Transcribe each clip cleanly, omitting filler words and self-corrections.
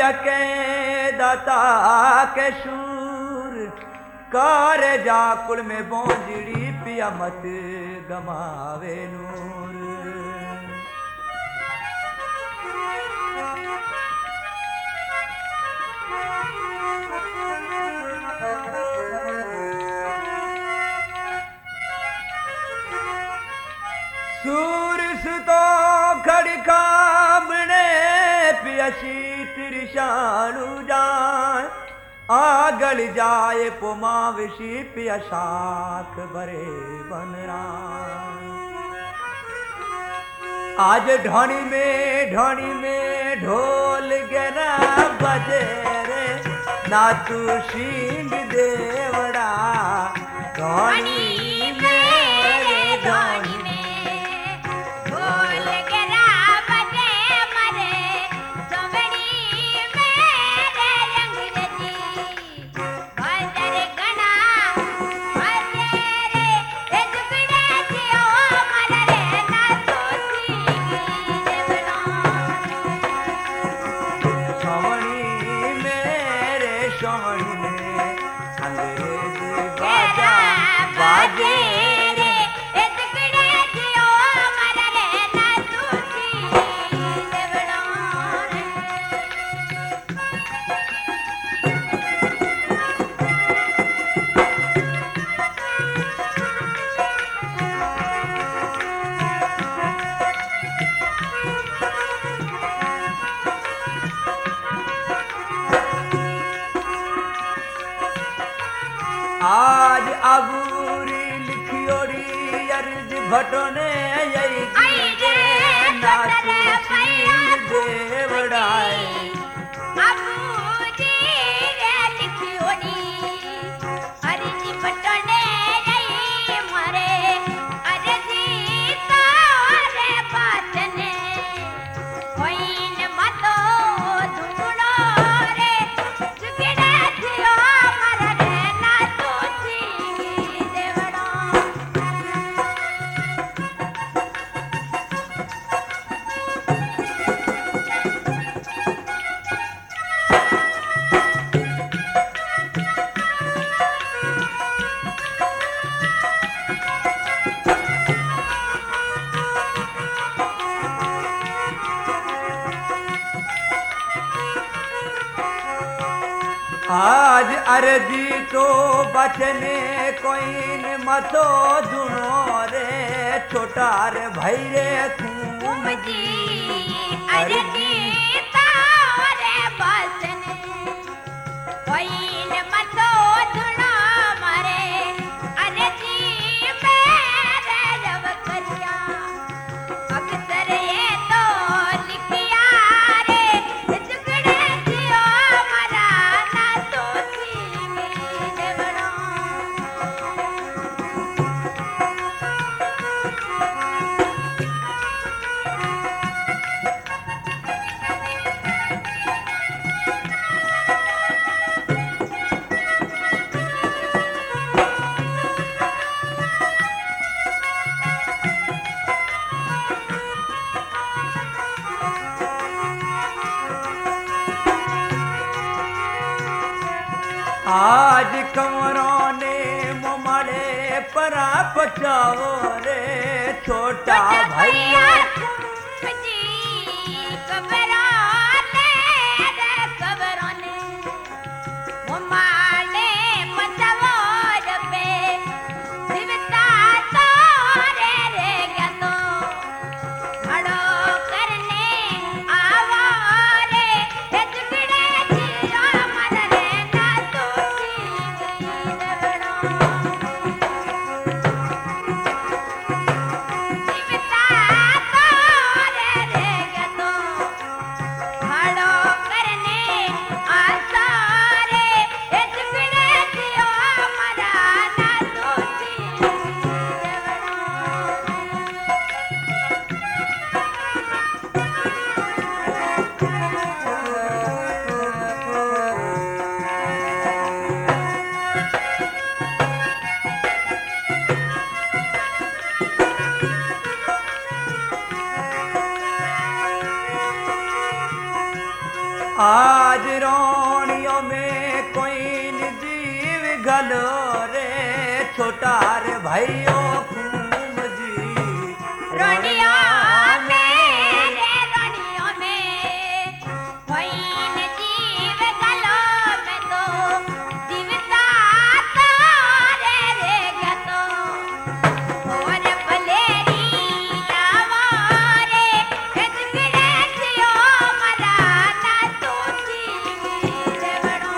के दाता के शूर कार जाकुल में बोंजड़ी पिया मत गमावे नूर। सूर सुतो खड़का बने पियसी तिरशाणु जान आगल जाए पुमावशी पिया शाख भरे बनरा। आज ढोनी में ढोल गरा बजे रे नातू सिंह देवड़ा ढोनी आज अबूरी लिखियोड़ी अर्ज भटोने यही देवड़ाए आज अर्जी तो बचने कोई न मतो दुनो रे छोटा रे भाई रे खूम जी अर्जी तारे बचने कोई न मतो दुनो मरे अर्जी मेरे जब करिया अक्सर ये तो लिखिया रे जुगड़े जियो मरा आज कंवरों ने मुमड़े परा पचाओ रे छोटा भैया आज रोनियों में कोई न जीव गलो रे छोटा रे भाइयों खूब जी रोनियों में कोई न जीव गलो में तो जीवता तारे रे गतो और भलेरी लावारे कदगड़े सियो मरा ना तूती देवड़ो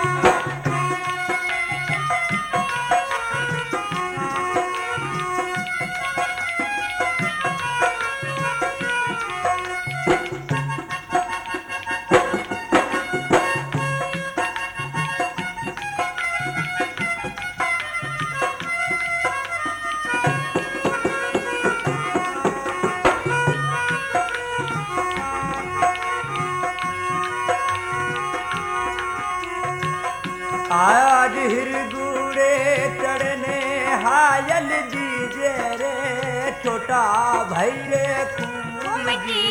आज हिरगुड़े चढ़ने हायल दीजे रे छोटा भाई रे खूब जी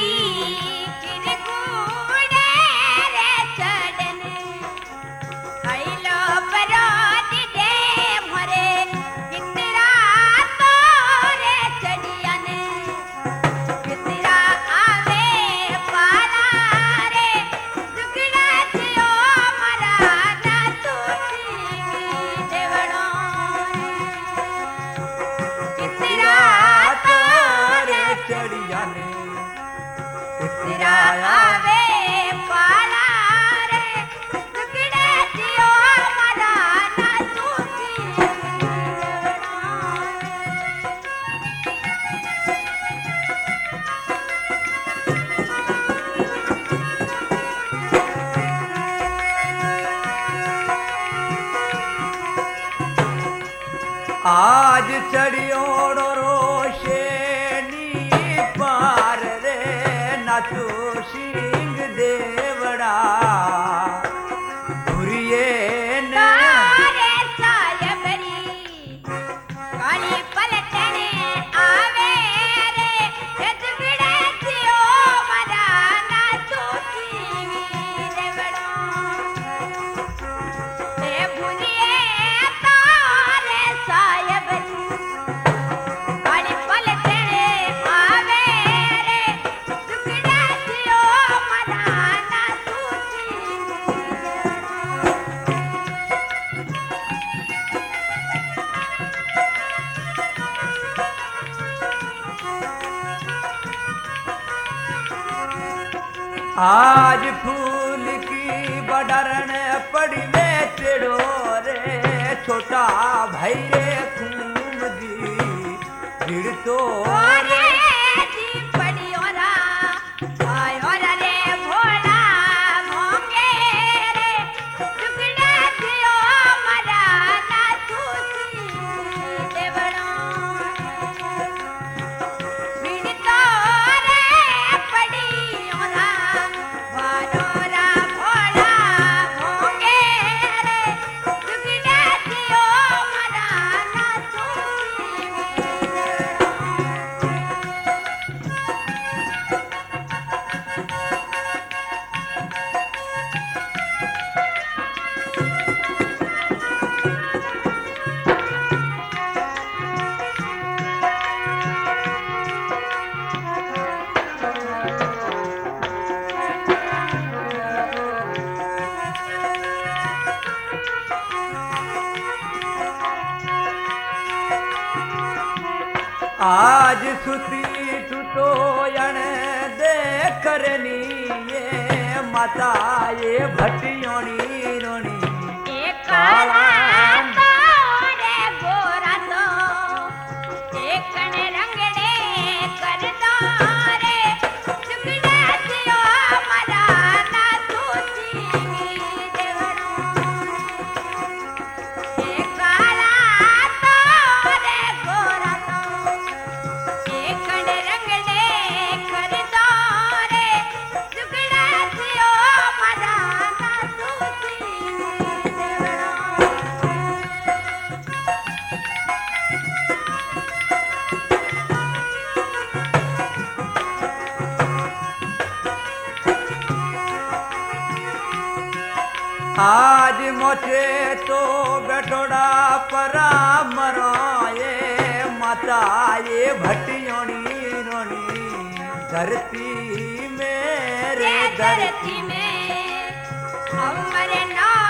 किरगुड़े रे चढ़ने आइलो बरात दे मोरे कितरा तोरे चढ़ियाने कितरा आवे पाला रे दुगड़ा सियो मरा ना तूती देवड़ो कितरा तोरे चढ़िया ने तेरा आवे पाला रे दुगड़े सियो मरा ना तूती आज चढ़ियोड़ो रोशे नी पार रे नाचो सिंह देवड़ा घुरिए ने तारे सायबरी काली पलटने आवे रे दुगड़े सियो मरा ना तूती देवड़ो ते भुलिए तारे सायबरी काली पलटने आवे रे दुगड़े सियो मरा ना तूती आज फूल की बडरन पड़ी ले चढ़ो रे छोटा भाई रे खूब जी भिड़ तो ओरे जी पड़ी ओरा आय ओरा रे भोला मोंगे रे दुगड़ा सियो मरा ना तूती देवड़ो बिन तो रे पड़ी ओरा वानोरा भोला मोंगे रे दुगड़ा सियो मरा ना तूती आज सुती तू तो यण दे करनी ये माता ये भटियोनी रोनी एक काला तोरे गोरा तो एक कण रंगड़े कर दो रे दुगड़े सियो मरा ना तूती देवड़ो एक काला तोरे गोरा तो एक कण रंगड़े कर दो रे दुगड़े सियो मरा ना तूती देवड़ो आज मोचे तो बैठोड़ा परा मराए माता ये भटियोनी रोनी धरती मेरे रे धरती में अमर नाम